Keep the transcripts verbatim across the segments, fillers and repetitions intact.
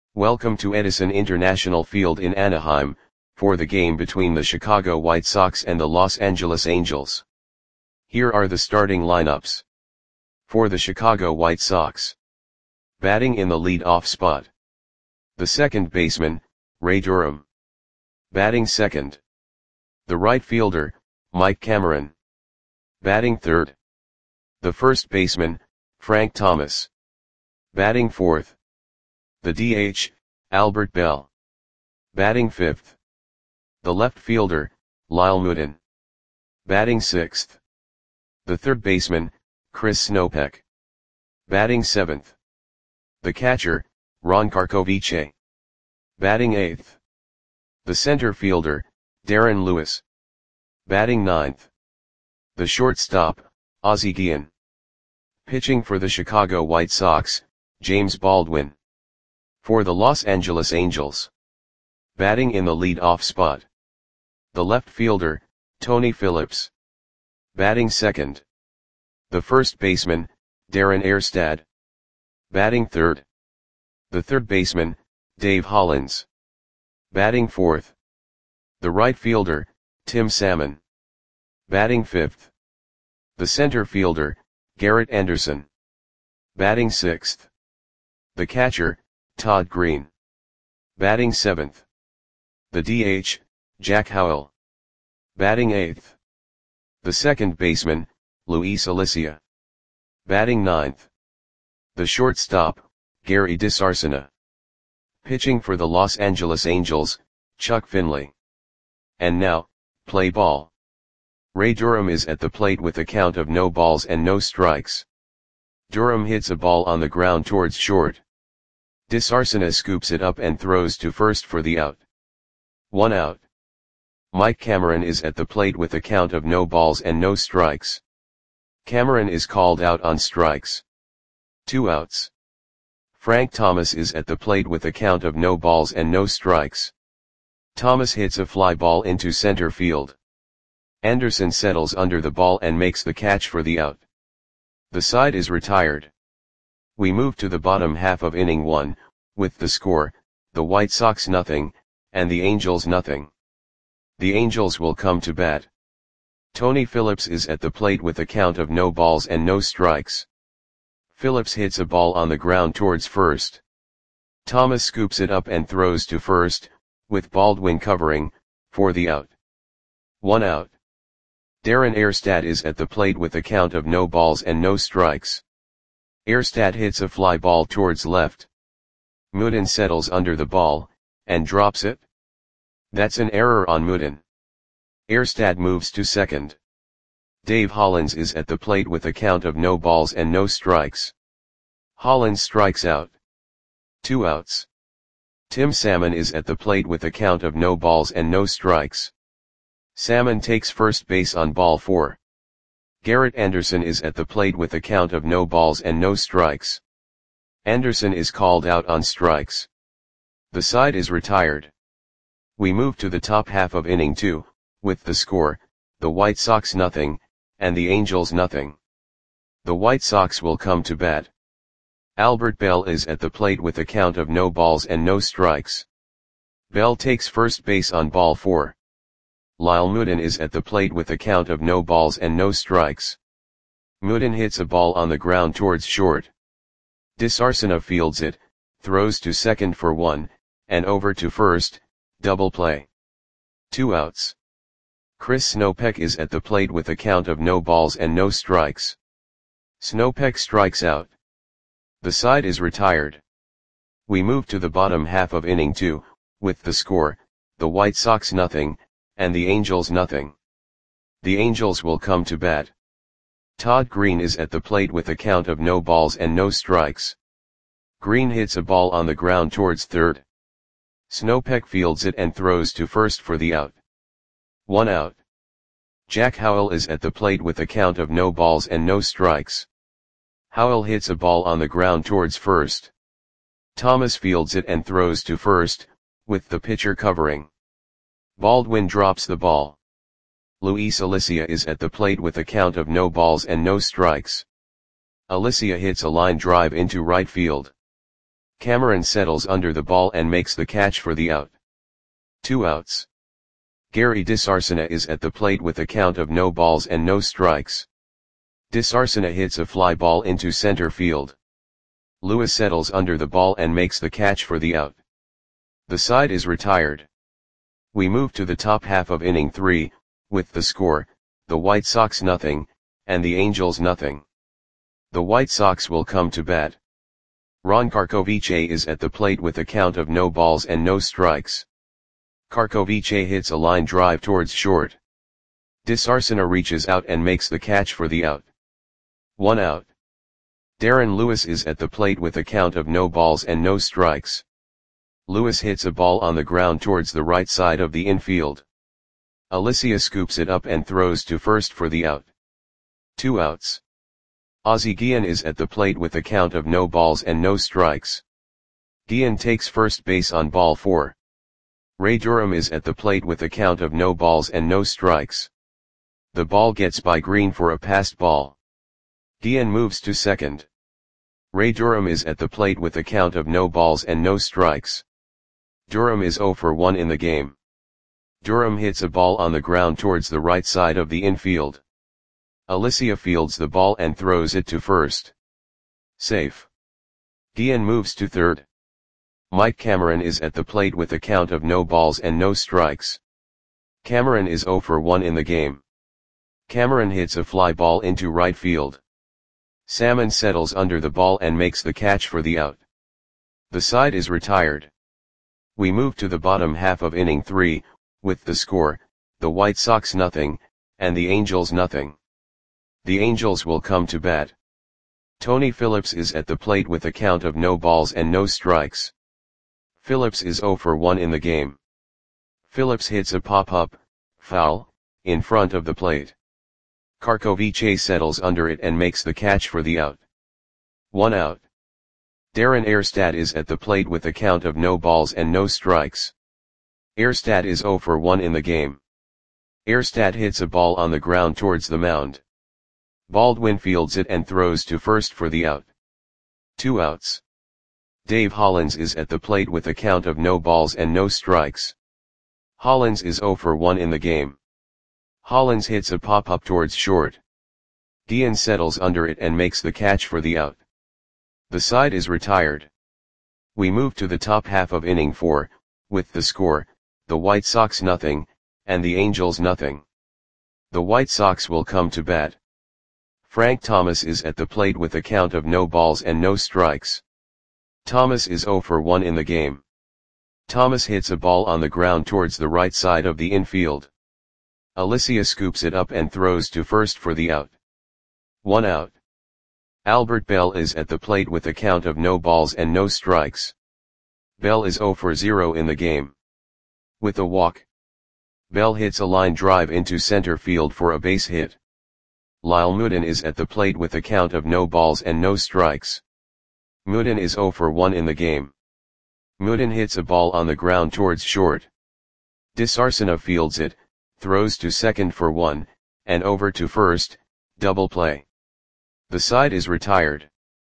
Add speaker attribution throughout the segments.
Speaker 1: Welcome to Edison International Field in Anaheim, for the game between the Chicago White Sox and the Los Angeles Angels. Here are the starting lineups. For the Chicago White Sox. Batting in the lead-off spot. The second baseman, Ray Durham. Batting second. The right fielder, Mike Cameron. Batting third. The first baseman, Frank Thomas. Batting fourth. The D H, Albert Belle. Batting fifth. The left fielder, Lyle Moodin. Batting sixth. The third baseman, Chris Snopek. Batting seventh. The catcher, Ron Karkovice. Batting eighth. The center fielder, Darren Lewis. Batting ninth. The shortstop, Ozzie Guillen. Pitching for the Chicago White Sox, James Baldwin. For the Los Angeles Angels. Batting in the lead-off spot. The left fielder, Tony Phillips. Batting second. The first baseman, Darren Erstad. Batting third. The third baseman, Dave Hollins. Batting fourth. The right fielder, Tim Salmon. Batting fifth. The center fielder, Garrett Anderson. Batting sixth. The catcher, Todd Green. Batting seventh. The D H, Jack Howell. Batting eighth. The second baseman, Luis Alicia. Batting ninth. The shortstop, Gary DiSarcina. Pitching for the Los Angeles Angels, Chuck Finley. And now, play ball. Ray Durham is at the plate with a count of no balls and no strikes. Durham hits a ball on the ground towards short. DiSarcina scoops it up and throws to first for the out. One out. Mike Cameron is at the plate with a count of no balls and no strikes. Cameron is called out on strikes. Two outs. Frank Thomas is at the plate with a count of no balls and no strikes. Thomas hits a fly ball into center field. Anderson settles under the ball and makes the catch for the out. The side is retired. We move to the bottom half of inning one, with the score, the White Sox nothing, and the Angels nothing. The Angels will come to bat. Tony Phillips is at the plate with a count of no balls and no strikes. Phillips hits a ball on the ground towards first. Thomas scoops it up and throws to first, with Baldwin covering, for the out. One out. Darren Erstad is at the plate with a count of no balls and no strikes. Erstad hits a fly ball towards left. Moodin settles under the ball, and drops it. That's an error on Moodin. Erstad moves to second. Dave Hollins is at the plate with a count of no balls and no strikes. Hollins strikes out. Two outs. Tim Salmon is at the plate with a count of no balls and no strikes. Salmon takes first base on ball four. Garrett Anderson is at the plate with a count of no balls and no strikes. Anderson is called out on strikes. The side is retired. We move to the top half of inning two, with the score, the White Sox nothing, and the Angels nothing. The White Sox will come to bat. Albert Belle is at the plate with a count of no balls and no strikes. Belle takes first base on ball four. Lyle Moodin is at the plate with a count of no balls and no strikes. Moodin hits a ball on the ground towards short. DiSarcina fields it, throws to second for one, and over to first, double play. Two outs. Chris Snopek is at the plate with a count of no balls and no strikes. Snopek strikes out. The side is retired. We move to the bottom half of inning two, with the score, the White Sox nothing, and the Angels nothing. The Angels will come to bat. Todd Green is at the plate with a count of no balls and no strikes. Green hits a ball on the ground towards third. Snopek fields it and throws to first for the out. One out. Jack Howell is at the plate with a count of no balls and no strikes. Howell hits a ball on the ground towards first. Thomas fields it and throws to first, with the pitcher covering. Baldwin drops the ball. Luis Alicia is at the plate with a count of no balls and no strikes. Alicia hits a line drive into right field. Cameron settles under the ball and makes the catch for the out. Two outs. Gary DiSarcina is at the plate with a count of no balls and no strikes. DiSarcina hits a fly ball into center field. Lewis settles under the ball and makes the catch for the out. The side is retired. We move to the top half of inning three, with the score, the White Sox nothing, and the Angels nothing. The White Sox will come to bat. Ron Karkovice is at the plate with a count of no balls and no strikes. Karkovice hits a line drive towards short. DiSarcina reaches out and makes the catch for the out. One out. Darren Lewis is at the plate with a count of no balls and no strikes. Lewis hits a ball on the ground towards the right side of the infield. Alicia scoops it up and throws to first for the out. Two outs. Ozzie Guillen is at the plate with a count of no balls and no strikes. Guillen takes first base on ball four. Ray Durham is at the plate with a count of no balls and no strikes. The ball gets by Green for a passed ball. Guillen moves to second. Ray Durham is at the plate with a count of no balls and no strikes. Durham is oh for one in the game. Durham hits a ball on the ground towards the right side of the infield. Alicia fields the ball and throws it to first. Safe. Guillen moves to third. Mike Cameron is at the plate with a count of no balls and no strikes. Cameron is oh for one in the game. Cameron hits a fly ball into right field. Salmon settles under the ball and makes the catch for the out. The side is retired. We move to the bottom half of inning three, with the score, the White Sox nothing, and the Angels nothing. The Angels will come to bat. Tony Phillips is at the plate with a count of no balls and no strikes. Phillips is oh for one in the game. Phillips hits a pop-up, foul, in front of the plate. Karkovice settles under it and makes the catch for the out. One out. Darren Erstad is at the plate with a count of no balls and no strikes. Erstad is oh for one in the game. Erstad hits a ball on the ground towards the mound. Baldwin fields it and throws to first for the out. Two outs. Dave Hollins is at the plate with a count of no balls and no strikes. Hollins is oh for one in the game. Hollins hits a pop-up towards short. Guillen settles under it and makes the catch for the out. The side is retired. We move to the top half of inning four, with the score, the White Sox nothing, and the Angels nothing. The White Sox will come to bat. Frank Thomas is at the plate with a count of no balls and no strikes. Thomas is oh for one in the game. Thomas hits a ball on the ground towards the right side of the infield. Alicia scoops it up and throws to first for the out. One out. Albert Bell is at the plate with a count of no balls and no strikes. Bell is oh for zero in the game. With a walk. Bell hits a line drive into center field for a base hit. Lyle Moodin is at the plate with a count of no balls and no strikes. Moodin is oh for one in the game. Moodin hits a ball on the ground towards short. DiSarcina fields it, throws to second for one, and over to first, double play. The side is retired.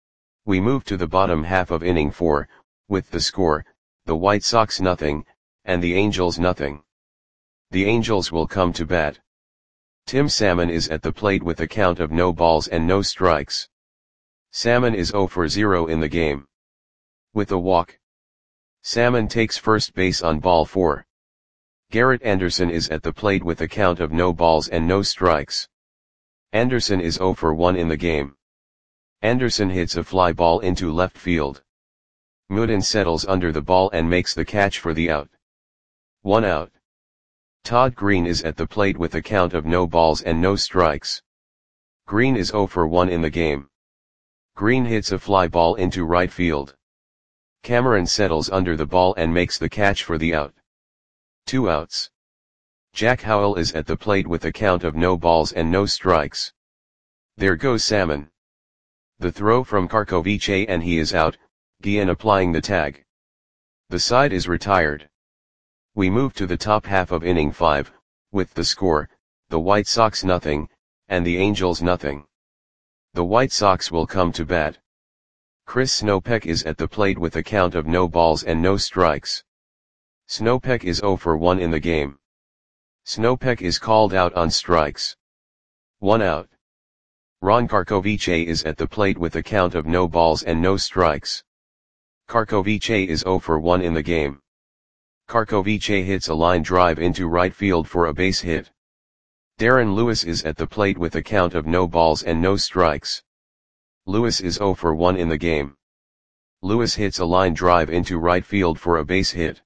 Speaker 1: We move to the bottom half of inning four, with the score, the White Sox nothing, and the Angels nothing. The Angels will come to bat. Tim Salmon is at the plate with a count of no balls and no strikes. Salmon is oh for zero in the game. With a walk. Salmon takes first base on ball four. Garrett Anderson is at the plate with a count of no balls and no strikes. Anderson is oh for one in the game. Anderson hits a fly ball into left field. Moodin settles under the ball and makes the catch for the out. One out. Todd Green is at the plate with a count of no balls and no strikes. Green is oh for one in the game. Green hits a fly ball into right field. Cameron settles under the ball and makes the catch for the out. Two outs. Jack Howell is at the plate with a count of no balls and no strikes. There goes Salmon. The throw from Karkovice and he is out, Guillen applying the tag. The side is retired. We move to the top half of inning five, with the score, the White Sox nothing, and the Angels nothing. The White Sox will come to bat. Chris Snopek is at the plate with a count of no balls and no strikes. Snopek is zero for one in the game. Snopek is called out on strikes. One out. Ron Karkovice is at the plate with a count of no balls and no strikes. Karkovice is zero for one in the game. Karkovice hits a line drive into right field for a base hit. Darren Lewis is at the plate with a count of no balls and no strikes. Lewis is zero for one in the game. Lewis hits a line drive into right field for a base hit.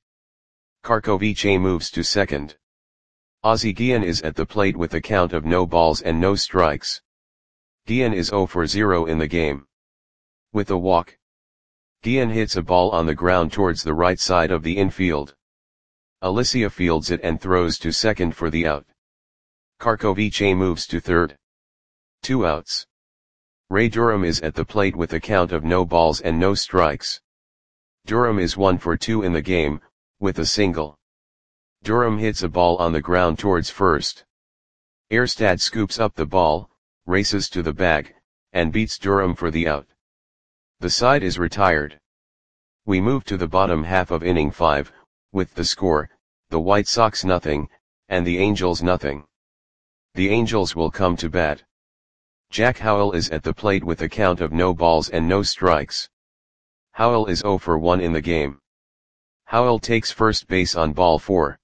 Speaker 1: Karkovice moves to second. Ozzie Guillen is at the plate with a count of no balls and no strikes. Guillen is zero for zero in the game. With a walk. Guillen hits a ball on the ground towards the right side of the infield. Alicia fields it and throws to second for the out. Karkovice moves to third. Two outs. Ray Durham is at the plate with a count of no balls and no strikes. Durham is one for two in the game, with a single. Durham hits a ball on the ground towards first. Erstad scoops up the ball, races to the bag, and beats Durham for the out. The side is retired. We move to the bottom half of inning five, with the score, the White Sox nothing, and the Angels nothing. The Angels will come to bat. Jack Howell is at the plate with a count of no balls and no strikes. Howell is zero for one in the game. Howell takes first base on ball four.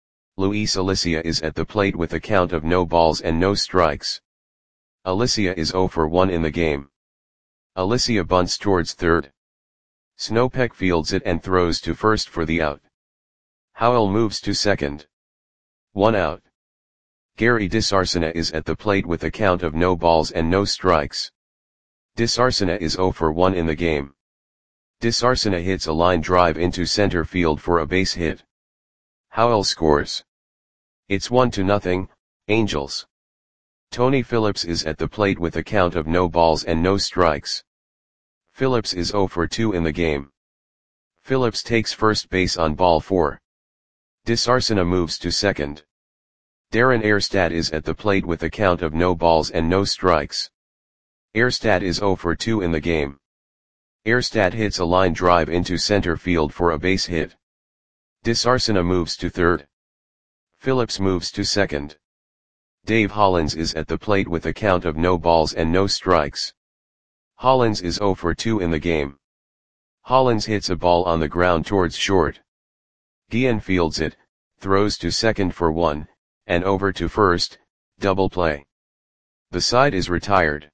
Speaker 1: Luis Alicia is at the plate with a count of no balls and no strikes. Alicia is zero for one in the game. Alicia bunts towards third. Snopek fields it and throws to first for the out. Howell moves to second. One out. Gary DeSarcina is at the plate with a count of no balls and no strikes. DeSarcina is zero for one in the game. DeSarcina hits a line drive into center field for a base hit. Howell scores. It's one to nothing, Angels. Tony Phillips is at the plate with a count of no balls and no strikes. Phillips is zero for two in the game. Phillips takes first base on ball four. DeSarcina moves to second. Darren Erstad is at the plate with a count of no balls and no strikes. Erstad is zero for two in the game. Erstad hits a line drive into center field for a base hit. DeSarcina moves to third. Phillips moves to second. Dave Hollins is at the plate with a count of no balls and no strikes. Hollins is zero for two in the game. Hollins hits a ball on the ground towards short. Guillen fields it, throws to second for one, and over to first, double play. The side is retired.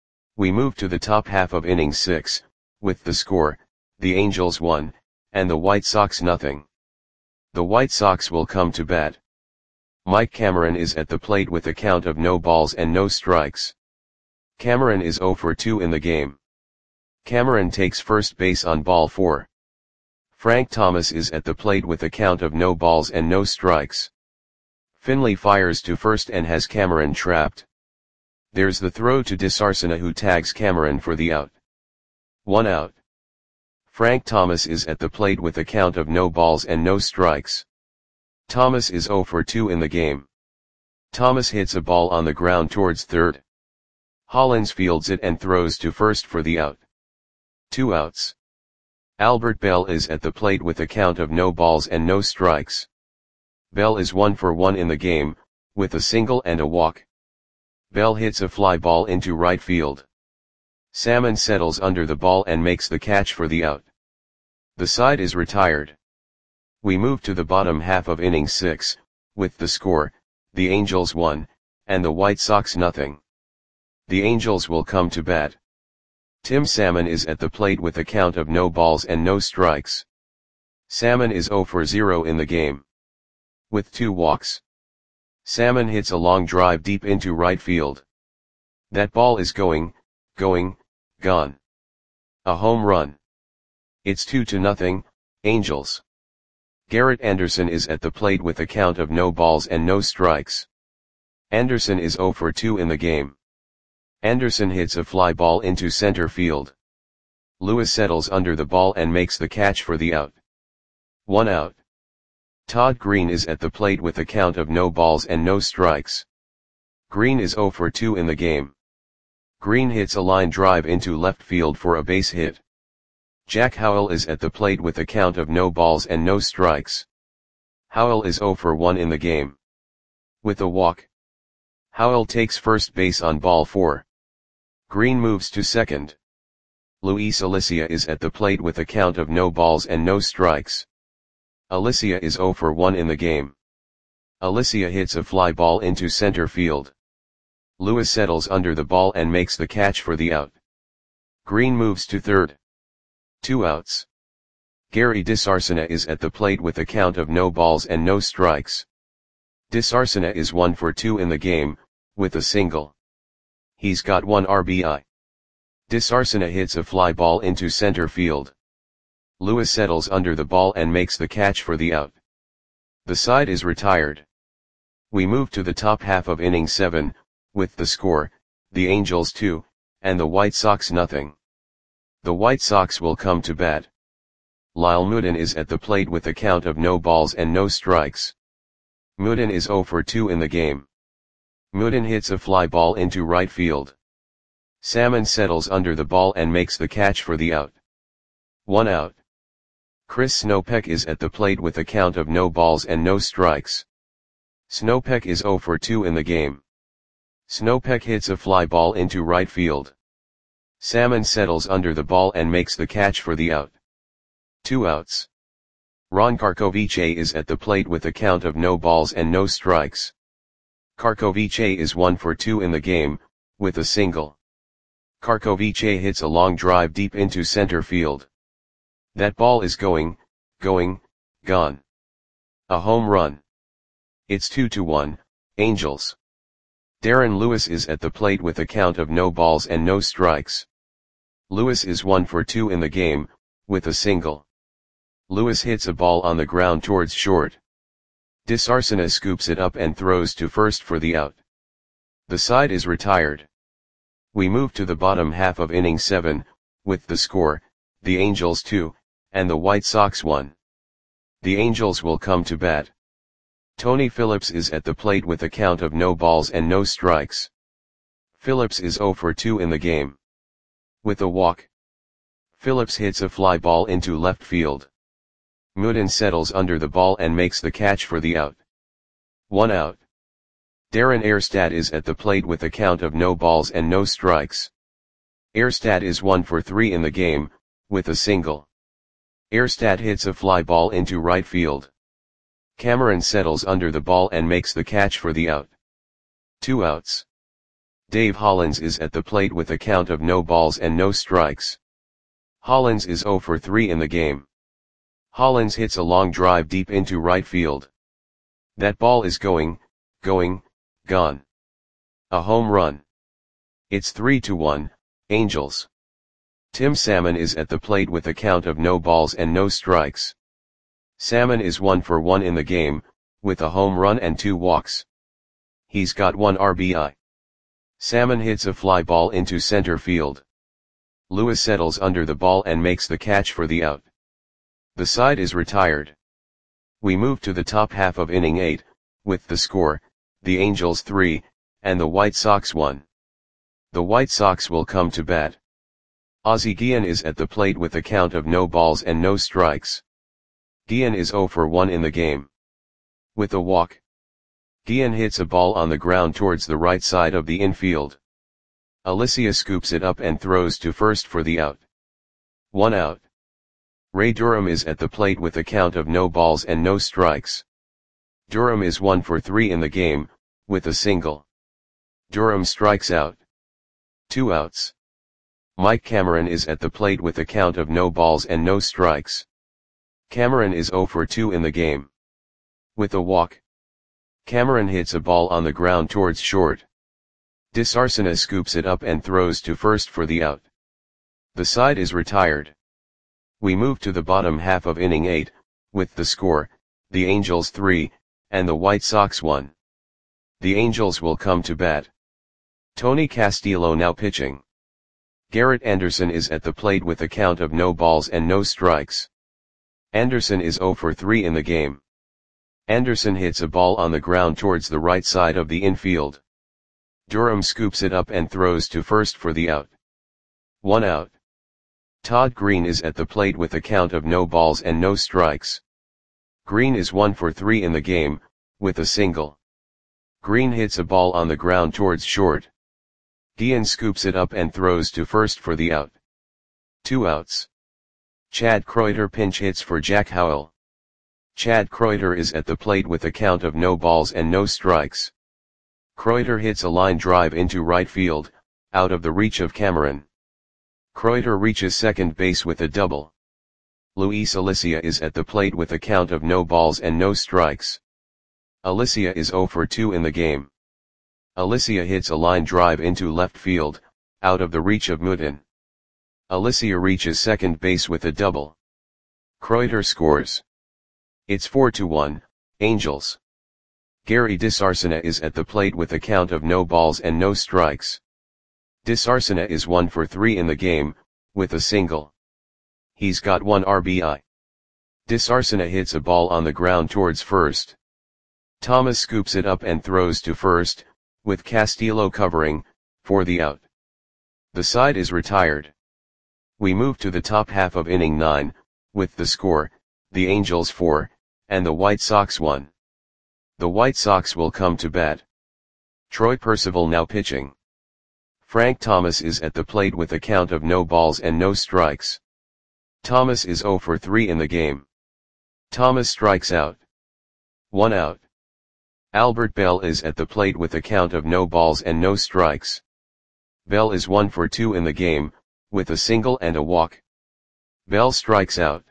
Speaker 1: We move to the top half of inning six, with the score, the Angels one, and the White Sox nothing. The White Sox will come to bat. Mike Cameron is at the plate with a count of no balls and no strikes. Cameron is zero for two in the game. Cameron takes first base on ball four. Frank Thomas is at the plate with a count of no balls and no strikes. Finley fires to first and has Cameron trapped. There's the throw to DeSarcina, who tags Cameron for the out. One out. Frank Thomas is at the plate with a count of no balls and no strikes. Thomas is zero for two in the game. Thomas hits a ball on the ground towards third. Hollins fields it and throws to first for the out. Two outs. Albert Bell is at the plate with a count of no balls and no strikes. Bell is one for one in the game, with a single and a walk. Bell hits a fly ball into right field. Salmon settles under the ball and makes the catch for the out. The side is retired. We move to the bottom half of inning six, with the score, the Angels one, and the White Sox nothing. The Angels will come to bat. Tim Salmon is at the plate with a count of no balls and no strikes. Salmon is zero for zero in the game. With two walks. Salmon hits a long drive deep into right field. That ball is going, going, gone. A home run. It's two to nothing, Angels. Garrett Anderson is at the plate with a count of no balls and no strikes. Anderson is zero for two in the game. Anderson hits a fly ball into center field. Lewis settles under the ball and makes the catch for the out. One out. Todd Green is at the plate with a count of no balls and no strikes. Green is zero for two in the game. Green hits a line drive into left field for a base hit. Jack Howell is at the plate with a count of no balls and no strikes. Howell is zero for one in the game. With a walk, Howell takes first base on ball four. Green moves to second. Luis Alicia is at the plate with a count of no balls and no strikes. Alicia is zero for one in the game. Alicia hits a fly ball into center field. Lewis settles under the ball and makes the catch for the out. Green moves to third. Two outs. Gary DeSarcina is at the plate with a count of no balls and no strikes. DeSarcina is one for two in the game, with a single. He's got one R B I. DeSarcina hits a fly ball into center field. Lewis settles under the ball and makes the catch for the out. The side is retired. We move to the top half of inning seven, with the score, the Angels two, and the White Sox nothing. The White Sox will come to bat. Lyle Moodin is at the plate with a count of no balls and no strikes. Moodin is zero for two in the game. Moodin hits a fly ball into right field. Salmon settles under the ball and makes the catch for the out. One out. Chris Snopek is at the plate with a count of no balls and no strikes. Snopek is zero for two in the game. Snopek hits a fly ball into right field. Salmon settles under the ball and makes the catch for the out. Two outs. Ron Karkovice is at the plate with a count of no balls and no strikes. Karkovice is one for two in the game, with a single. Karkovice hits a long drive deep into center field. That ball is going, going, gone. A home run. It's two to one, Angels. Darren Lewis is at the plate with a count of no balls and no strikes. Lewis is one for two in the game, with a single. Lewis hits a ball on the ground towards short. DeSarcina scoops it up and throws to first for the out. The side is retired. We move to the bottom half of inning seven, with the score, the Angels two, and the White Sox one. The Angels will come to bat. Tony Phillips is at the plate with a count of no balls and no strikes. Phillips is zero for two in the game. With a walk, Phillips hits a fly ball into left field. Moodin settles under the ball and makes the catch for the out. One out. Darren Erstad is at the plate with a count of no balls and no strikes. Erstad is one for three in the game, with a single. Erstad hits a fly ball into right field. Cameron settles under the ball and makes the catch for the out. Two outs. Dave Hollins is at the plate with a count of no balls and no strikes. Hollins is zero for three in the game. Hollins hits a long drive deep into right field. That ball is going, going, gone. A home run. It's three to one, Angels. Tim Salmon is at the plate with a count of no balls and no strikes. Salmon is one for one in the game, with a home run and two walks. He's got one R B I. Salmon hits a fly ball into center field. Lewis settles under the ball and makes the catch for the out. The side is retired. We move to the top half of inning eight, with the score, the Angels three, and the White Sox one. The White Sox will come to bat. Ozzie Guillen is at the plate with a count of no balls and no strikes. Guillen is zero for one in the game. With a walk, Guillen hits a ball on the ground towards the right side of the infield. Alicia scoops it up and throws to first for the out. One out. Ray Durham is at the plate with a count of no balls and no strikes. Durham is one for three in the game, with a single. Durham strikes out. Two outs. Mike Cameron is at the plate with a count of no balls and no strikes. Cameron is zero for two in the game. With a walk, Cameron hits a ball on the ground towards short. DeSarcina scoops it up and throws to first for the out. The side is retired. We move to the bottom half of inning eight, with the score, the Angels three, and the White Sox one. The Angels will come to bat. Tony Castillo now pitching. Garrett Anderson is at the plate with a count of no balls and no strikes. Anderson is zero for three in the game. Anderson hits a ball on the ground towards the right side of the infield. Durham scoops it up and throws to first for the out. One out. Todd Green is at the plate with a count of no balls and no strikes. Green is one for three in the game, with a single. Green hits a ball on the ground towards short. Guillen scoops it up and throws to first for the out. Two outs. Chad Kreuter pinch hits for Jack Howell. Chad Kreuter is at the plate with a count of no balls and no strikes. Kreuter hits a line drive into right field, out of the reach of Cameron. Kreuter reaches second base with a double. Luis Alicia is at the plate with a count of no balls and no strikes. Alicia is zero for two in the game. Alicia hits a line drive into left field, out of the reach of Mutin. Alicia reaches second base with a double. Kreuter scores. It's four to one, Angels. Gary DeSarcina is at the plate with a count of no balls and no strikes. DeSarcina is one for three in the game, with a single. He's got one R B I. DeSarcina hits a ball on the ground towards first. Thomas scoops it up and throws to first, with Castillo covering, for the out. The side is retired. We move to the top half of inning nine, with the score, the Angels four, and the White Sox one. The White Sox will come to bat. Troy Percival now pitching. Frank Thomas is at the plate with a count of no balls and no strikes. Thomas is zero for three in the game. Thomas strikes out. One out. Albert Bell is at the plate with a count of no balls and no strikes. Bell is one for two in the game, with a single and a walk. Bell strikes out.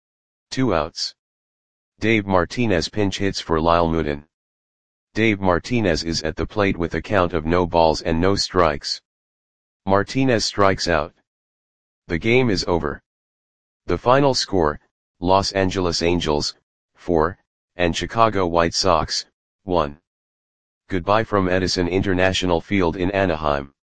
Speaker 1: Two outs. Dave Martinez pinch hits for Lyle Mutin. Dave Martinez is at the plate with a count of no balls and no strikes. Martinez strikes out. The game is over. The final score, Los Angeles Angels, four, and Chicago White Sox, one. Goodbye from Edison International Field in Anaheim.